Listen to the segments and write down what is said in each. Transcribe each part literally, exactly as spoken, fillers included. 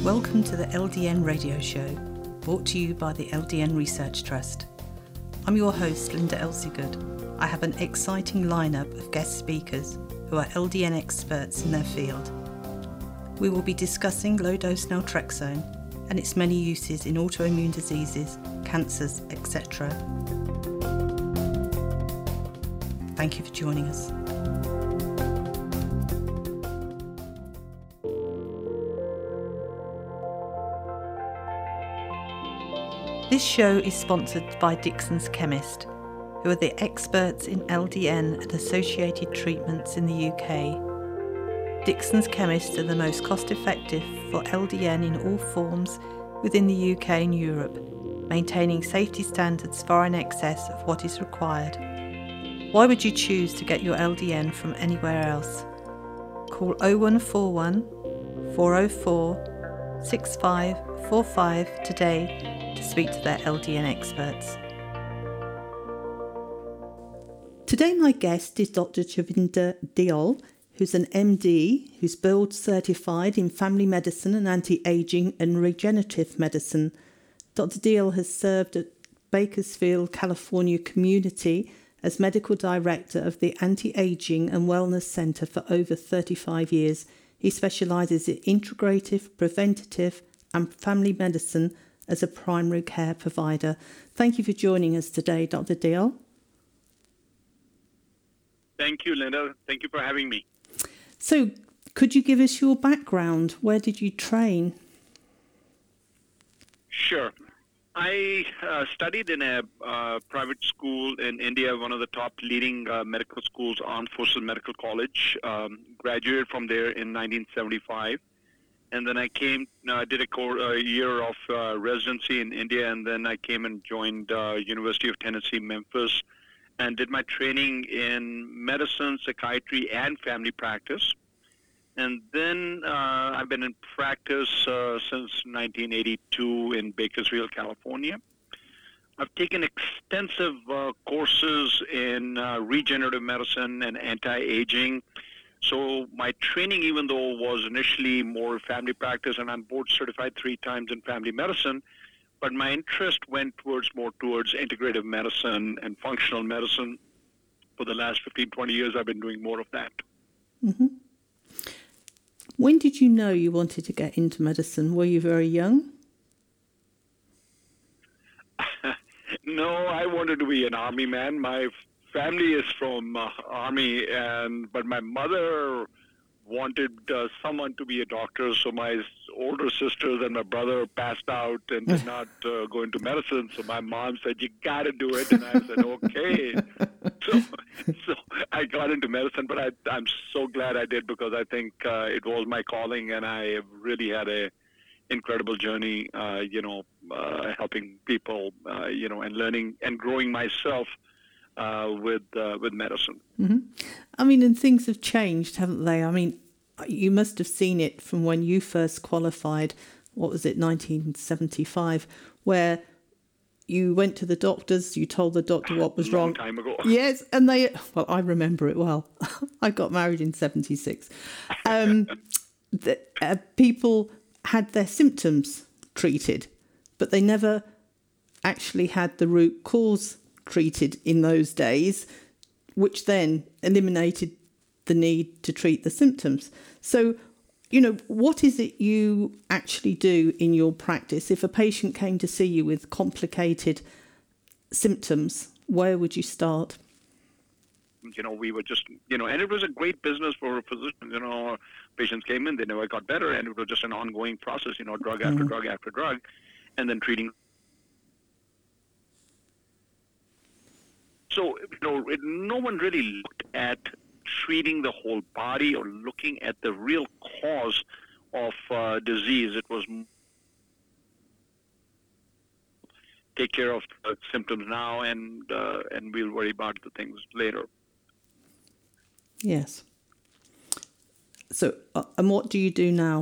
Welcome to the L D N Radio Show, brought to you by the L D N Research Trust. I'm your host, Linda Elseygood. I have an exciting lineup of guest speakers who are L D N experts in their field. We will be discussing low-dose naltrexone and its many uses in autoimmune diseases, cancers, et cetera. Thank you for joining us. This show is sponsored by Dixon's Chemist, who are the experts in L D N and associated treatments in the U K. Dixon's Chemist are the most cost-effective for L D N in all forms within the U K and Europe, maintaining safety standards far in excess of what is required. Why would you choose to get your L D N from anywhere else? Call oh one four one, four oh four, six five four five today to speak to their L D N experts. Today my guest is Doctor Chavinder Deol, who's an M D who's board certified in family medicine and anti-aging and regenerative medicine. Doctor Deol has served at Bakersfield, California community as medical director of the Anti-Aging and Wellness Center for over thirty-five years. He specialises in integrative, preventative and family medicine as a primary care provider. Thank you for joining us today, Doctor Deol. Thank you, Linda. Thank you for having me. So, could you give us your background? Where did you train? Sure. I uh, studied in a uh, private school in India, one of the top leading uh, medical schools, Armed Forces Medical College. Um, graduated from there in nineteen seventy-five. And then I came, uh, did a, core, a year of uh, residency in India, and then I came and joined uh, University of Tennessee, Memphis, and did my training in medicine, psychiatry, and family practice. And then uh, I've been in practice uh, since nineteen eighty-two in Bakersfield, California. I've taken extensive uh, courses in uh, regenerative medicine and anti-aging. So my training, even though was initially more family practice, and I'm board certified three times in family medicine, but my interest went towards more towards integrative medicine and functional medicine. For the last fifteen, twenty years, I've been doing more of that. Mm-hmm. When did you know you wanted to get into medicine? Were you very young? No, I wanted to be an army man. My family is from uh, army, and but my mother wanted uh, someone to be a doctor, so my older sisters and my brother passed out and did not uh, go into medicine. So my mom said, "You got to do it," and I said, "Okay." so, so I got into medicine, but I, I'm so glad I did, because I think uh, it was my calling, and I really had a incredible journey. Uh, you know, uh, helping people, uh, you know, and learning and growing myself. Uh, with uh, with medicine. Mm-hmm. I mean, and things have changed, haven't they? I mean, you must have seen it from when you first qualified, what was it, nineteen seventy-five, where you went to the doctors, you told the doctor what was wrong. Long time ago. Yes, and they, well, I remember it well. I got married in seventy-six. Um, the, uh, people had their symptoms treated, but they never actually had the root cause treated in those days, which then eliminated the need to treat the symptoms. So, you know, what is it you actually do in your practice? If a patient came to see you with complicated symptoms, where would you start? You know, we were just, you know, and it was a great business for a physician. You know, patients came in, they never got better, and it was just an ongoing process, you know, drug after mm-hmm. drug after drug, and then treating. So, you know, it, no one really looked at treating the whole body or looking at the real cause of uh, disease. It was take care of the symptoms now, and uh, and we'll worry about the things later. Yes. So, uh, and what do you do now?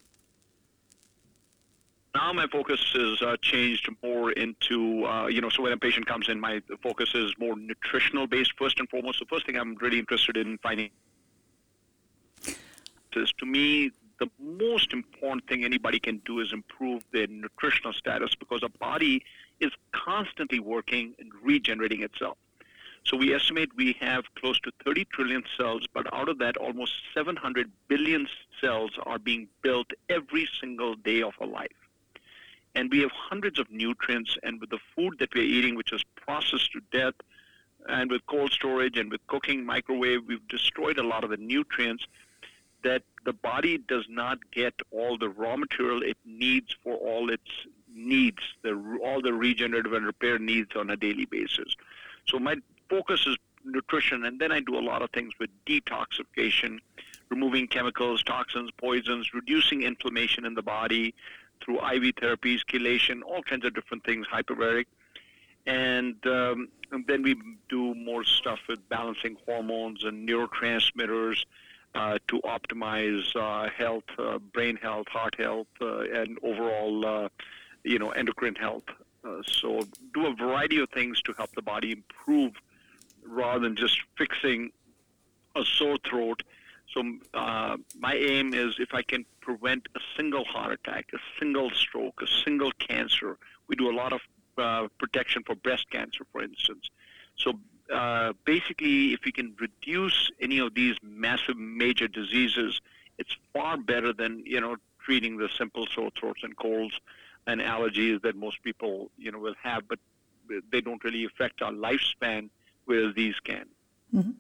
Now my focus is uh, changed more into, uh, you know, so when a patient comes in, my focus is more nutritional based first and foremost. The first thing I'm really interested in finding is, to me, the most important thing anybody can do is improve their nutritional status, because a body is constantly working and regenerating itself. So we estimate we have close to thirty trillion cells, but out of that, almost seven hundred billion cells are being built every single day of our life. And we have hundreds of nutrients, and with the food that we're eating, which is processed to death, and with cold storage and with cooking, microwave, we've destroyed a lot of the nutrients that the body does not get all the raw material it needs for all its needs, the, all the regenerative and repair needs on a daily basis. So my focus is nutrition, and then I do a lot of things with detoxification, removing chemicals, toxins, poisons, reducing inflammation in the body through I V therapies, chelation, all kinds of different things, hyperbaric. And, um, and then we do more stuff with balancing hormones and neurotransmitters uh, to optimize uh, health, uh, brain health, heart health, uh, and overall, uh, you know, endocrine health. Uh, so do a variety of things to help the body improve rather than just fixing a sore throat. So uh, my aim is if I can prevent a single heart attack, a single stroke, a single cancer. We do a lot of uh, protection for breast cancer, for instance. So uh, basically, if we can reduce any of these massive major diseases, it's far better than, you know, treating the simple sore throats and colds and allergies that most people, you know, will have, but they don't really affect our lifespan, whereas these can. Mm-hmm.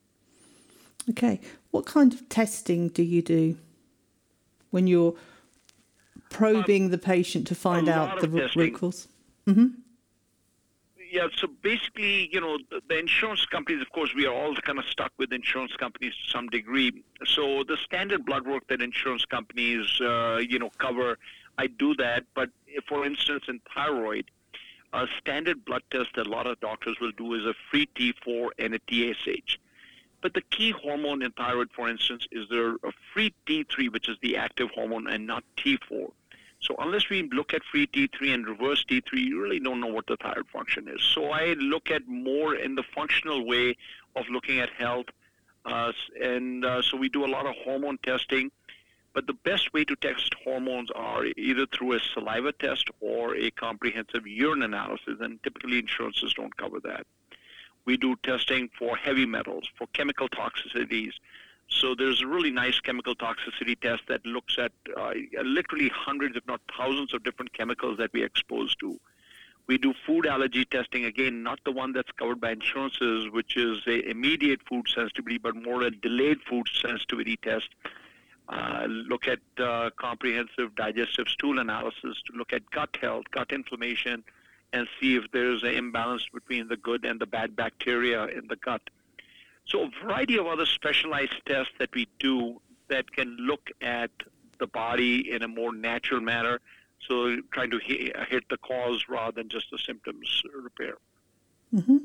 Okay. What kind of testing do you do when you're probing um, the patient to find out the root, root cause? Mm-hmm. Yeah, so basically, you know, the, the insurance companies, of course, we are all kind of stuck with insurance companies to some degree. So the standard blood work that insurance companies, uh, you know, cover, I do that. But if, for instance, in thyroid, a standard blood test that a lot of doctors will do is a free T four and a T S H. But the key hormone in thyroid, for instance, is there a free T three, which is the active hormone, and not T four. So unless we look at free T three and reverse T three, you really don't know what the thyroid function is. So I look at more in the functional way of looking at health. Uh, and uh, so we do a lot of hormone testing. But the best way to test hormones are either through a saliva test or a comprehensive urine analysis, and typically insurances don't cover that. We do testing for heavy metals, for chemical toxicities. So there's a really nice chemical toxicity test that looks at uh, literally hundreds, if not thousands, of different chemicals that we're exposed to. We do food allergy testing, again, not the one that's covered by insurances, which is a immediate food sensitivity, but more a delayed food sensitivity test. Uh, look at uh, comprehensive digestive stool analysis to look at gut health, gut inflammation, and see if there's an imbalance between the good and the bad bacteria in the gut. So a variety of other specialized tests that we do that can look at the body in a more natural manner, so trying to hit, hit the cause rather than just the symptoms repair. Mm-hmm.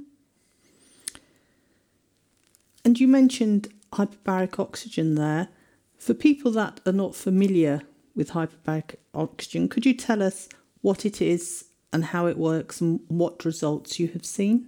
And you mentioned hyperbaric oxygen there. For people that are not familiar with hyperbaric oxygen, could you tell us what it is and how it works and what results you have seen?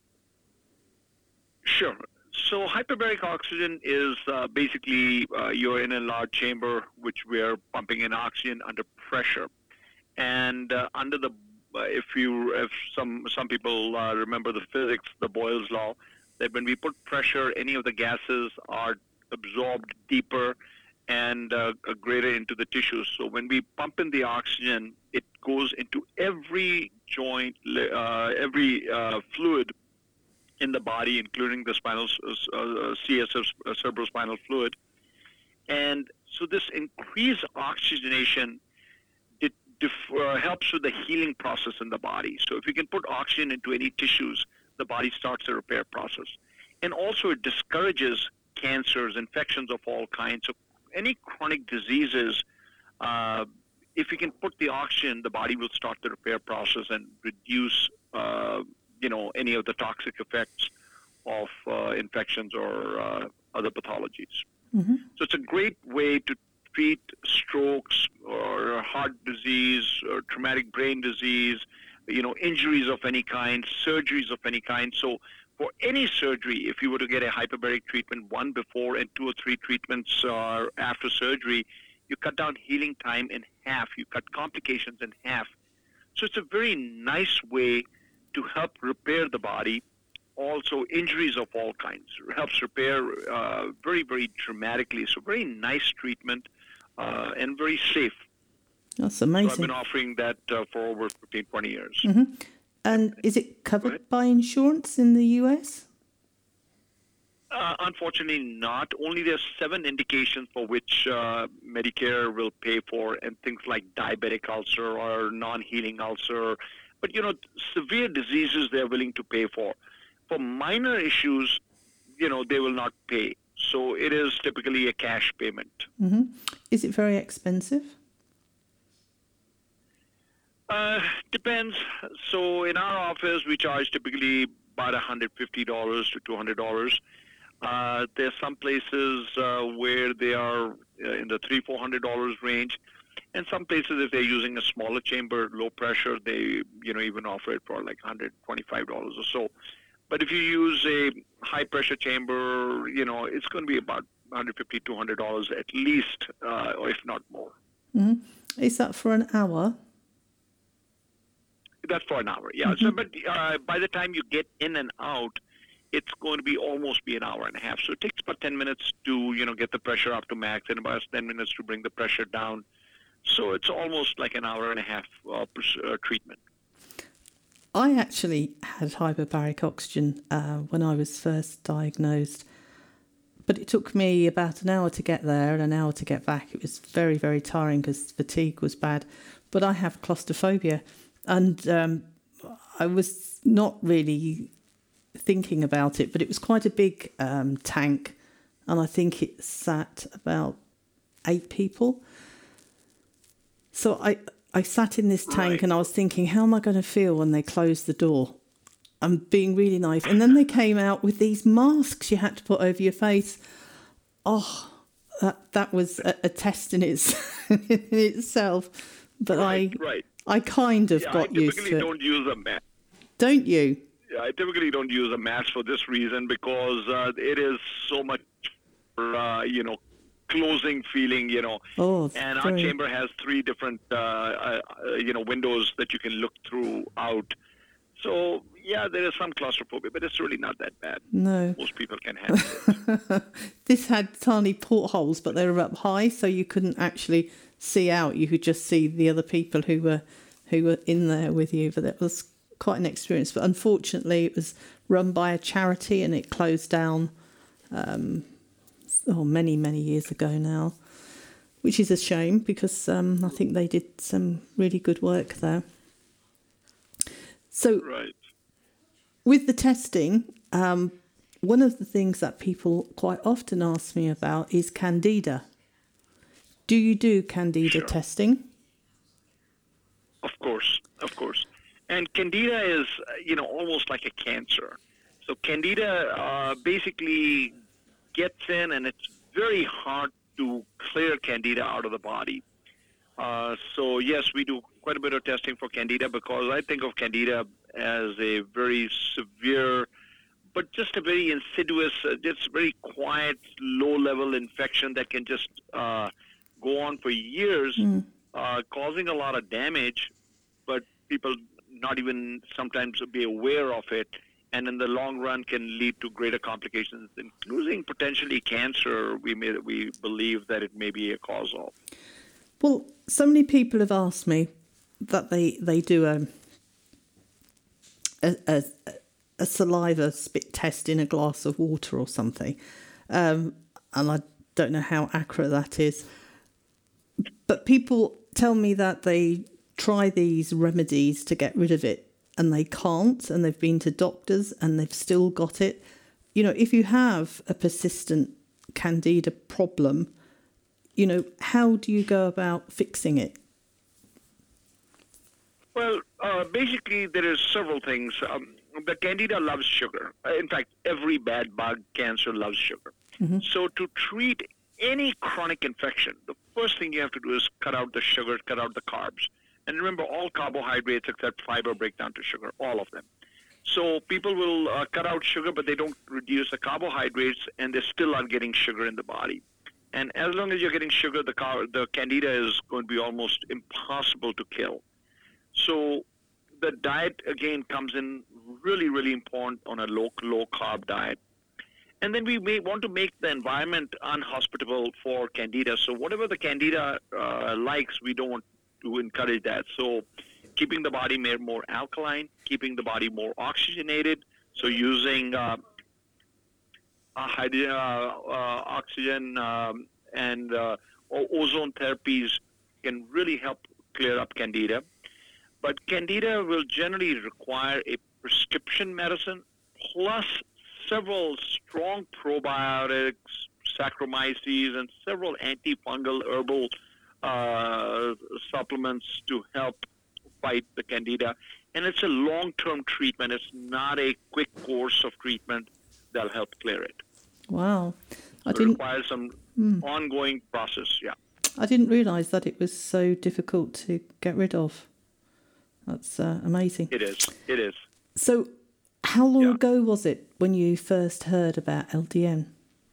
Sure. So hyperbaric oxygen is uh, basically uh, you're in a large chamber which we're pumping in oxygen under pressure, and uh, under the uh, if you if some some people uh, remember the physics, the Boyle's law, that when we put pressure, any of the gases are absorbed deeper and uh, greater into the tissues. So when we pump in the oxygen, it goes into every joint, uh, every uh, fluid in the body, including the spinal uh, C S F, uh, cerebrospinal fluid. And so this increased oxygenation it dif- uh, helps with the healing process in the body. So if you can put oxygen into any tissues, the body starts the repair process. And also it discourages cancers, infections of all kinds. So any chronic diseases, uh, if you can put the oxygen, the body will start the repair process and reduce uh, you know, any of the toxic effects of uh, infections or uh, other pathologies. Mm-hmm. So it's a great way to treat strokes or heart disease or traumatic brain disease, you know, injuries of any kind, surgeries of any kind. So for any surgery, if you were to get a hyperbaric treatment, one before and two or three treatments uh, after surgery, you cut down healing time in half. You cut complications in half. So it's a very nice way to help repair the body. Also, injuries of all kinds. It helps repair uh, very, very dramatically. So very nice treatment uh, and very safe. That's amazing. So I've been offering that uh, for over fifteen, twenty years. Mm-hmm. And is it covered by insurance in the U S? Uh, unfortunately not. Only there's seven indications for which uh, Medicare will pay for, and things like diabetic ulcer or non-healing ulcer. But, you know, severe diseases they're willing to pay for. For minor issues, you know, they will not pay. So it is typically a cash payment. Mm-hmm. Is it very expensive? Uh, depends. So in our office, we charge typically about one hundred fifty dollars to two hundred dollars. Uh, there's some places uh, where they are uh, in the three, four hundred dollars range, and some places, if they're using a smaller chamber, low pressure, they you know even offer it for like one hundred twenty-five dollars or so. But if you use a high pressure chamber, you know it's going to be about one hundred fifty, two hundred dollars at least, uh, or if not more. Mm-hmm. Is that for an hour? That's for an hour, yeah. Mm-hmm. So, but uh, by the time you get in and out, it's going to be almost be an hour and a half. So it takes about ten minutes to, you know, get the pressure up to max, and about ten minutes to bring the pressure down. So it's almost like an hour and a half uh, uh, treatment. I actually had hyperbaric oxygen uh, when I was first diagnosed, but it took me about an hour to get there and an hour to get back. It was very, very tiring because fatigue was bad. But I have claustrophobia, and um, I was not really thinking about it, but it was quite a big um, tank, and I think it sat about eight people. So I I sat in this tank right. and I was thinking, how am I going to feel when they close the door? I'm being really naive. And then they came out with these masks you had to put over your face. Oh, that that was a, a test in, its, in itself. But right, I right. I kind of yeah, got I used to it. typically don't use a mask. Don't you? Yeah, I typically don't use a mask for this reason, because uh, it is so much, uh, you know, closing feeling, you know. Oh, and very... our chamber has three different, uh, uh, you know, windows that you can look through out. So, yeah, there is some claustrophobia, but it's really not that bad. No. Most people can handle it. This had tiny portholes, but they were up high, so you couldn't actually see out. You could just see the other people who were who were in there with you. But that was quite an experience. But unfortunately, it was run by a charity, and it closed down um, oh, many, many years ago now, which is a shame, because um, I think they did some really good work there. So, right. With the testing, um, one of the things that people quite often ask me about is Candida. Do you do Candida sure. testing? Of course, of course. And Candida is, you know, almost like a cancer. So Candida uh, basically gets in, and it's very hard to clear Candida out of the body. Uh, so, yes, we do quite a bit of testing for Candida, because I think of Candida as a very severe, but just a very insidious, uh, just very quiet, low-level infection that can just uh, go on for years, mm. uh, causing a lot of damage, but people not even sometimes be aware of it, and in the long run can lead to greater complications, including potentially cancer. We may, we believe that it may be a cause of. Well, so many people have asked me that they, they do a, a, a, a saliva spit test in a glass of water or something. Um, and I don't know how accurate that is. But people tell me that they try these remedies to get rid of it, and they can't, and they've been to doctors and they've still got it. You know, if you have a persistent Candida problem, you know, how do you go about fixing it? Well, uh, basically, there is several things. Um, the Candida loves sugar. In fact, every bad bug cancer loves sugar. Mm-hmm. So to treat any chronic infection, the first thing you have to do is cut out the sugar, cut out the carbs. And remember, all carbohydrates except fiber break down to sugar, all of them. So people will uh, cut out sugar, but they don't reduce the carbohydrates, and they still are getting sugar in the body. And as long as you're getting sugar, the car, the candida is going to be almost impossible to kill. So the diet, again, comes in really, really important on a low, low-carb diet. And then we may want to make the environment unhospitable for candida. So whatever the candida uh, likes, we don't want to encourage that. So keeping the body more, more alkaline, keeping the body more oxygenated. So using uh, uh, hydrogen, uh, uh, oxygen um, and uh, ozone therapies can really help clear up candida. But candida will generally require a prescription medicine plus several strong probiotics, Saccharomyces, and several antifungal herbal uh, supplements to help fight the candida. And it's a long-term treatment. It's not a quick course of treatment that'll help clear it. Wow. I so didn't, it requires some mm. ongoing process, yeah. I didn't realise that it was so difficult to get rid of. That's uh, amazing. It is. It is. So how long yeah. ago was it when you first heard about L D N?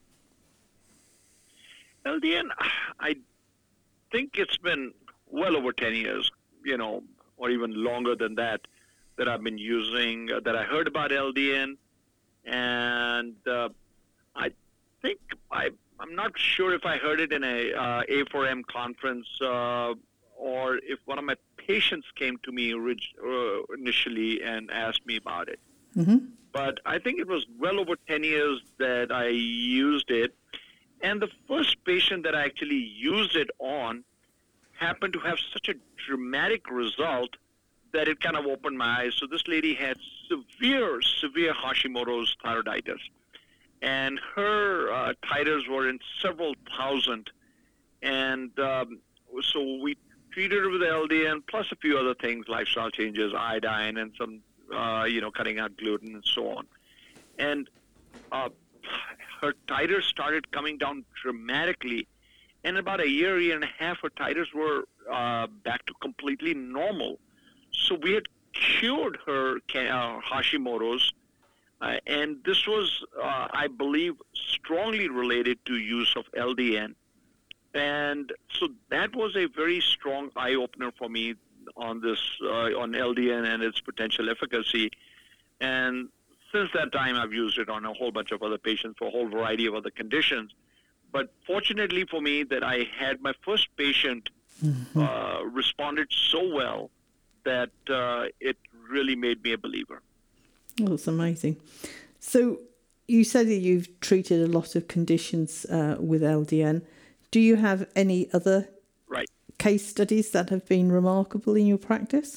L D N, I think it's been well over ten years, you know, or even longer than that, that I've been using, uh, that I heard about L D N. And uh, I think, I, I'm not sure if I heard it in a uh, A four M conference uh, or if one of my patients came to me orig- uh, initially and asked me about it. Mm-hmm. But I think it was well over ten years that I used it. And the first patient that I actually used it on happened to have such a dramatic result that it kind of opened my eyes. So this lady had severe, severe Hashimoto's thyroiditis. And her uh, titers were in several thousand. And um, so we treated her with L D N plus a few other things, lifestyle changes, iodine, and some, uh, you know, cutting out gluten and so on. And uh, her titers started coming down dramatically. And about a year, year and a half, her titers were uh, back to completely normal. So we had cured her uh, Hashimoto's. Uh, and this was, uh, I believe, strongly related to use of L D N. And so that was a very strong eye-opener for me on this, uh, on L D N and its potential efficacy. And since that time, I've used it on a whole bunch of other patients for a whole variety of other conditions. But fortunately for me that I had my first patient mm-hmm. uh, responded so well that uh, it really made me a believer. Oh, that's amazing. So you said that you've treated a lot of conditions uh, with L D N. Do you have any other right. case studies that have been remarkable in your practice?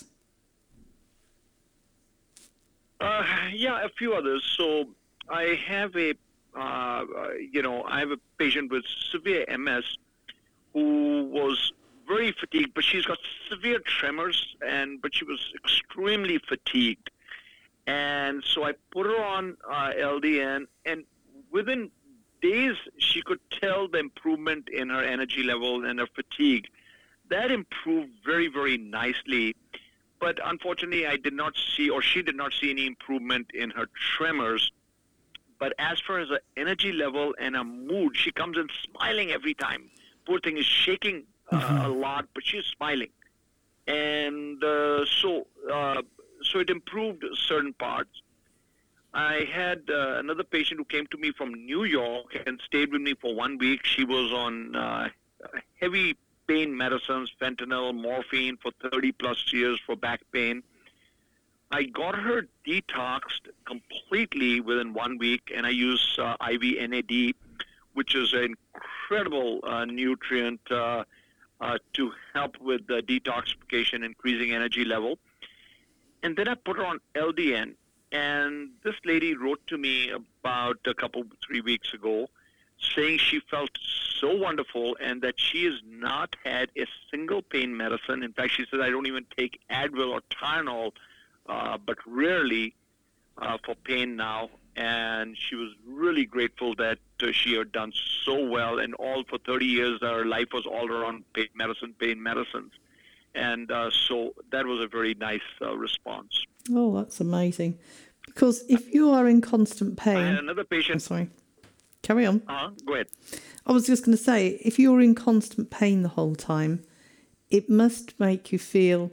Uh, yeah, a few others. So I have a, uh, you know, I have a patient with severe M S who was very fatigued, but she's got severe tremors, and but she was extremely fatigued. And so I put her on uh, L D N, and within days, she could tell the improvement in her energy level and her fatigue. That improved very, very nicely. But unfortunately, I did not see, or she did not see any improvement in her tremors. But as far as her energy level and her mood, she comes in smiling every time. Poor thing is shaking uh, mm-hmm. a lot, but she's smiling. And uh, so... Uh, So it improved certain parts. I had uh, another patient who came to me from New York and stayed with me for one week. She was on uh, heavy pain medicines, fentanyl, morphine for thirty plus years for back pain. I got her detoxed completely within one week, and I use uh, I V N A D, which is an incredible uh, nutrient uh, uh, to help with the detoxification, increasing energy level. And then I put her on L D N, and this lady wrote to me about a couple, three weeks ago, saying she felt so wonderful and that she has not had a single pain medicine. In fact, she said, I don't even take Advil or Tylenol, uh, but rarely uh, for pain now. And she was really grateful that uh, she had done so well, and all for thirty years, her life was all around pain medicine, pain medicines. And uh, so that was a very nice uh, response. Oh, that's amazing. Because if you are in constant pain... I had another patient... Oh, sorry. Carry on. Uh, go ahead. I was just going to say, if you're in constant pain the whole time, it must make you feel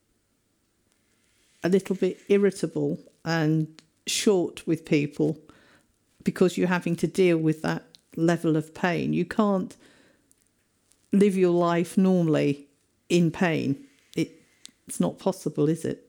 a little bit irritable and short with people because you're having to deal with that level of pain. You can't live your life normally in pain. It, it's not possible, is it?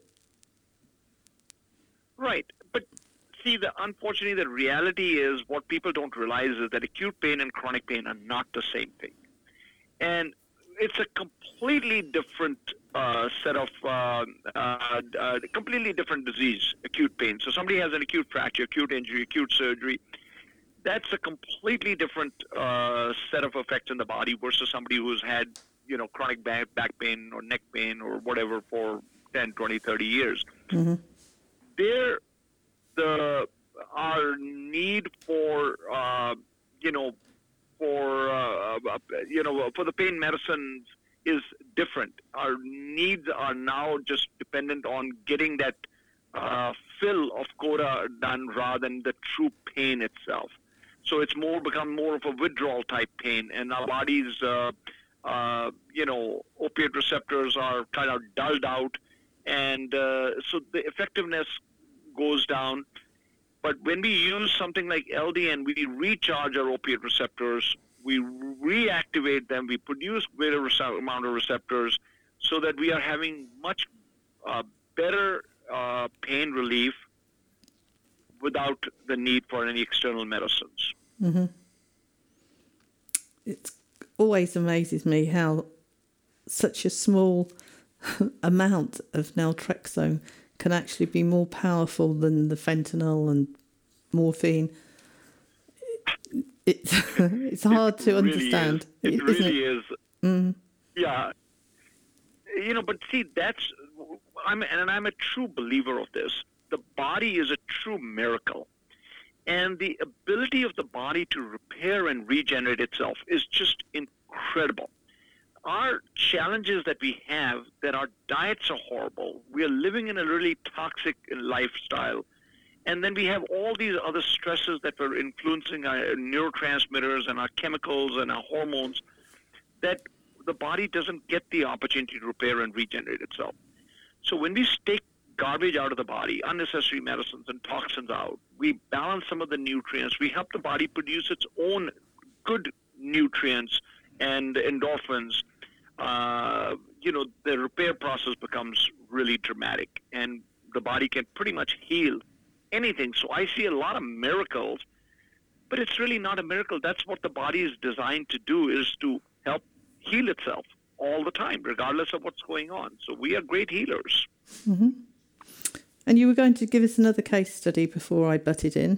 Right. But see, the unfortunately, the reality is what people don't realize is that acute pain and chronic pain are not the same thing. And it's a completely different uh, set of, uh, uh, uh, completely different disease, acute pain. So somebody has an acute fracture, acute injury, acute surgery. That's a completely different uh, set of effects in the body versus somebody who's had, you know, chronic back, back pain or neck pain or whatever for ten, twenty, thirty years. Mm-hmm. There, the our need for uh, you know for uh, you know for the pain medicines is different. Our needs are now just dependent on getting that uh, fill of coda done rather than the true pain itself. So it's more become more of a withdrawal type pain, and our body's uh, uh, you know opiate receptors are kind of dulled out, and uh, so the effectiveness goes down. But when we use something like L D N, we recharge our opiate receptors, we reactivate them, we produce greater rece- amount of receptors so that we are having much uh, better uh, pain relief without the need for any external medicines. Mm-hmm. It always amazes me how such a small amount of naltrexone can actually be more powerful than the fentanyl and morphine. It's it's hard it to really understand. Is. It isn't really it? is. Mm. Yeah. You know, but see, that's I'm and I'm a true believer of this. The body is a true miracle, and the ability of the body to repair and regenerate itself is just incredible. Our challenges that we have, that our diets are horrible, we are living in a really toxic lifestyle, and then we have all these other stresses that are influencing our neurotransmitters and our chemicals and our hormones, that the body doesn't get the opportunity to repair and regenerate itself. So when we take garbage out of the body, unnecessary medicines and toxins out, we balance some of the nutrients, we help the body produce its own good nutrients and endorphins. Uh, you know, the repair process becomes really dramatic, and the body can pretty much heal anything. So I see a lot of miracles, but it's really not a miracle. That's what the body is designed to do, is to help heal itself all the time, regardless of what's going on. So we are great healers. Mm-hmm. And you were going to give us another case study before I butted in.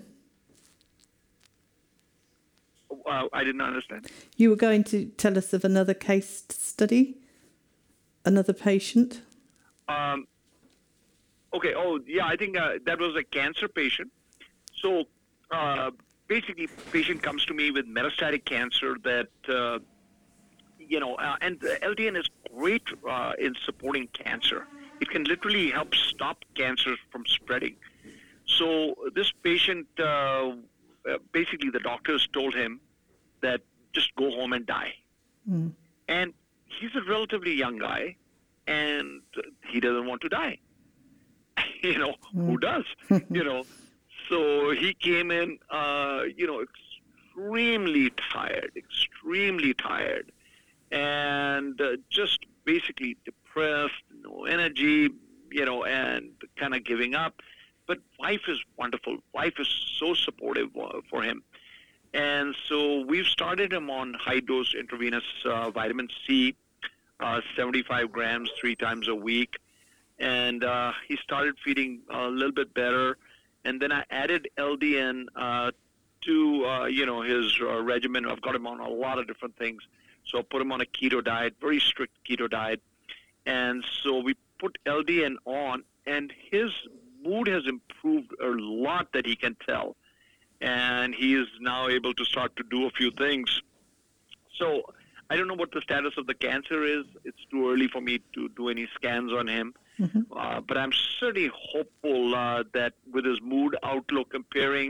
Uh, I didn't understand. You were going to tell us of another case study? Another patient? Um, okay, oh, yeah, I think uh, that was a cancer patient. So uh, basically, patient comes to me with metastatic cancer that, uh, you know, uh, and L D N is great uh, in supporting cancer. It can literally help stop cancer from spreading. So this patient, uh, basically the doctors told him that just go home and die. Mm. And he's a relatively young guy, and he doesn't want to die. you know, mm. who does? you know, so he came in, uh, you know, extremely tired, extremely tired, and uh, just basically depressed, no energy, you know, and kind of giving up. But wife is wonderful. Wife is so supportive uh, for him. And so we've started him on high-dose intravenous uh, vitamin C, uh, seventy-five grams three times a week. And uh, he started feeding a little bit better. And then I added L D N uh, to, uh, you know, his uh, regimen. I've got him on a lot of different things. So I put him on a keto diet, very strict keto diet. And so we put L D N on, and his mood has improved a lot, that he can tell. And he is now able to start to do a few things. So I don't know what the status of the cancer is. It's too early for me to do any scans on him. Mm-hmm. Uh, but I'm certainly hopeful uh, that with his mood outlook, comparing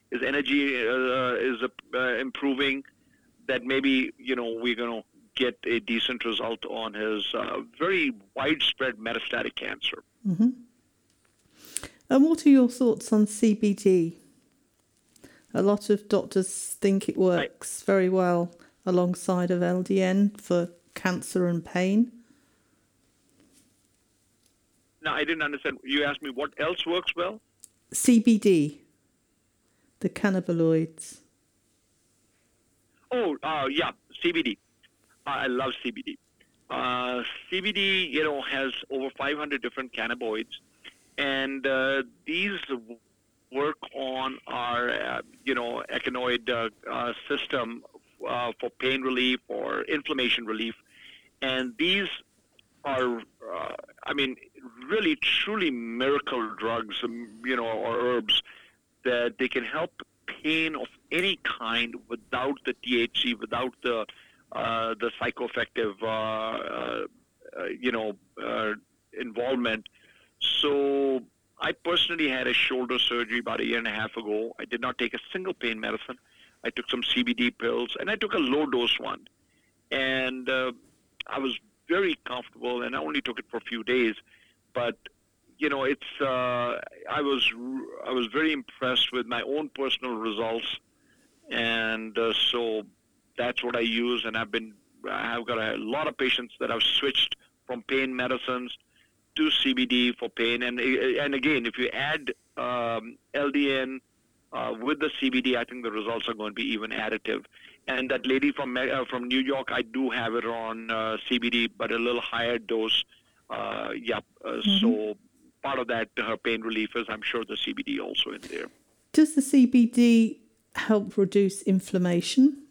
his energy uh, is uh, improving, that maybe, you know, we're going to get a decent result on his uh, very widespread metastatic cancer. Mm-hmm. And what are your thoughts on C B D? A lot of doctors think it works very well alongside of L D N for cancer and pain. Now, I didn't understand. You asked me what else works well? C B D, the cannabinoids. Oh, uh, yeah, C B D. I love C B D. Uh, C B D, you know, has over five hundred different cannabinoids, and uh, these work on our, uh, you know, echinoid uh, uh, system uh, for pain relief or inflammation relief. And these are, uh, I mean, really, truly miracle drugs, um, you know, or herbs that they can help pain of any kind without the T H C, without the uh, the psychoactive, uh, uh, uh, you know, uh, involvement. So I personally had a shoulder surgery about a year and a half ago. I did not take a single pain medicine. I took some C B D pills, and I took a low-dose one. And uh, I was very comfortable, and I only took it for a few days. But, you know, it's uh, I was I was very impressed with my own personal results. And uh, so that's what I use, and I've been I've got a lot of patients that have switched from pain medicines to C B D for pain. And and again, if you add um, L D N uh, with the C B D, I think the results are going to be even additive. And that lady from uh, from New York, I do have it on uh, C B D, but a little higher dose. Uh, yeah, uh, mm-hmm. So part of that, her pain relief is, I'm sure, the C B D also in there. Does the C B D help reduce inflammation?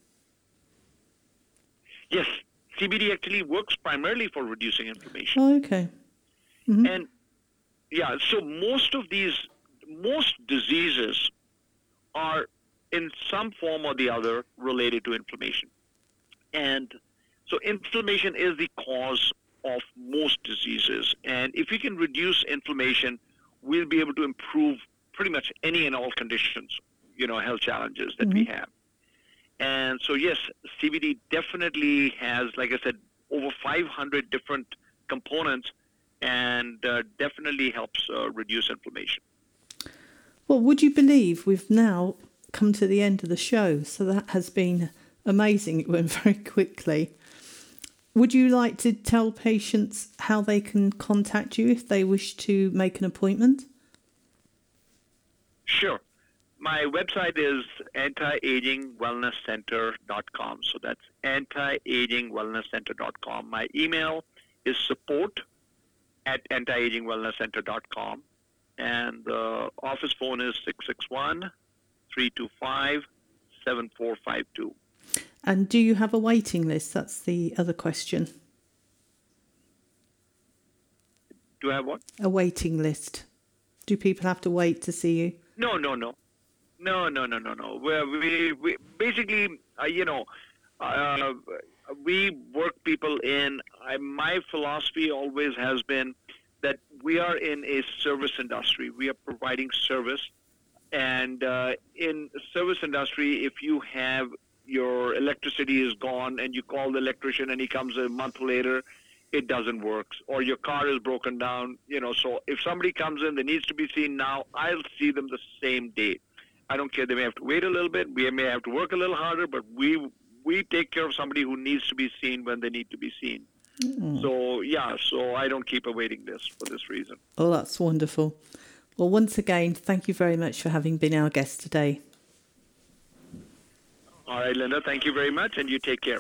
Yes, C B D actually works primarily for reducing inflammation. Oh, okay. Mm-hmm. And yeah, so most of these, most diseases are in some form or the other related to inflammation. And so inflammation is the cause of most diseases. And if we can reduce inflammation, we'll be able to improve pretty much any and all conditions, you know, health challenges that mm-hmm. we have. And so, yes, C B D definitely has, like I said, over five hundred different components, and uh, definitely helps uh, reduce inflammation. Well, would you believe we've now come to the end of the show? So that has been amazing. It went very quickly. Would you like to tell patients how they can contact you if they wish to make an appointment? Sure. My website is anti aging wellness center dot com. So that's anti aging wellness center dot com. My email is support at anti aging wellness center dot com. And the office phone is six six one, three two five, seven four five two. And do you have a waiting list? That's the other question. Do I have what? A waiting list. Do people have to wait to see you? No, no, no. No, no, no, no, no. We're, we we basically, uh, you know, uh, we work people in. I, my philosophy always has been that we are in a service industry. We are providing service. And uh, in service industry, if you have your electricity is gone and you call the electrician and he comes a month later, it doesn't work. Or your car is broken down, you know. So if somebody comes in that needs to be seen now, I'll see them the same day. I don't care. They may have to wait a little bit. We may have to work a little harder, but we we take care of somebody who needs to be seen when they need to be seen. Mm. So, yeah, so I don't keep a waiting list for this reason. Oh, that's wonderful. Well, once again, thank you very much for having been our guest today. All right, Linda, thank you very much, and you take care.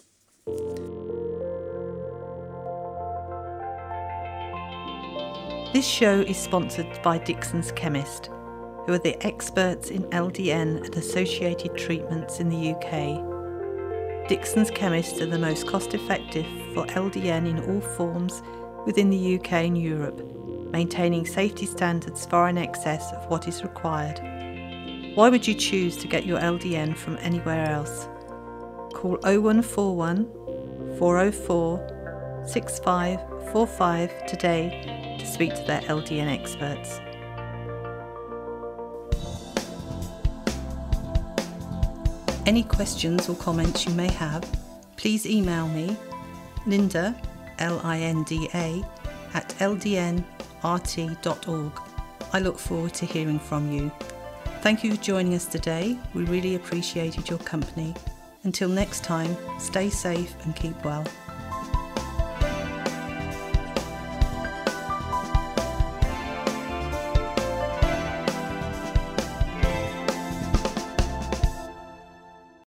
This show is sponsored by Dixon's Chemist, who are the experts in L D N and associated treatments in the U K. Dixon's Chemist are the most cost-effective for L D N in all forms within the U K and Europe, maintaining safety standards far in excess of what is required. Why would you choose to get your L D N from anywhere else? Call oh one four one, four oh four, six five four five today to speak to their L D N experts. Any questions or comments you may have, please email me, Linda, L I N D A, at l d n r t dot org. I look forward to hearing from you. Thank you for joining us today. We really appreciated your company. Until next time, stay safe and keep well.